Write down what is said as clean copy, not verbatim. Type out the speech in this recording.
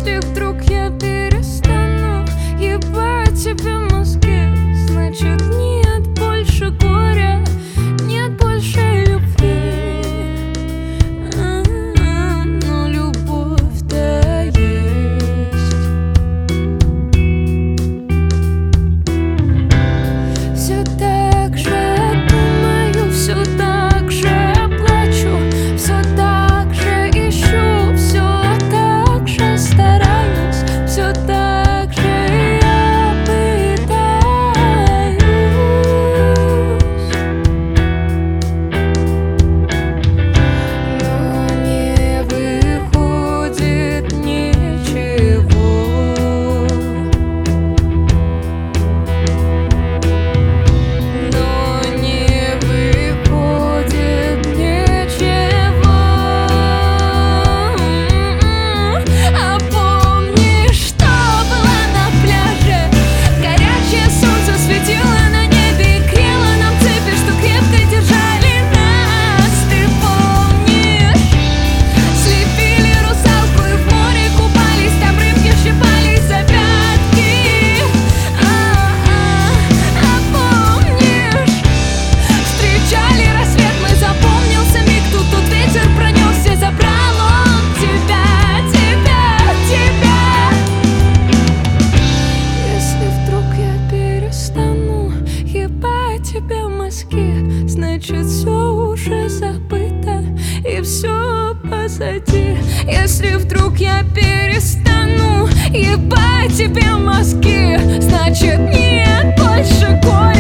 Если вдруг я перестану ебать тебе мозги, значит нет больше горя, нет больше любви. Но любовь-то есть. Все так же думаю, все так же плачу, все так же ищу, все так же стараюсь, все так же я пытаюсь. Но не выходит ничего. Но не выходит ничего. А помнишь, что было на пляже? Горячее солнце светило на небе и грело нам цепи, что крепко держали нас. Ты помнишь? Слепили русалку и в море купались, там рыбки щипались за пятки. А помнишь? Встречали рассвет, мы запомнился миг, тут ветер пронесся, забрал он тебя, тебя, тебя. Если вдруг я перестану ебать тебе мозги, значит все уже забыто и все позади. Если вдруг я перестану ебать тебе мозги, значит нет больше горя.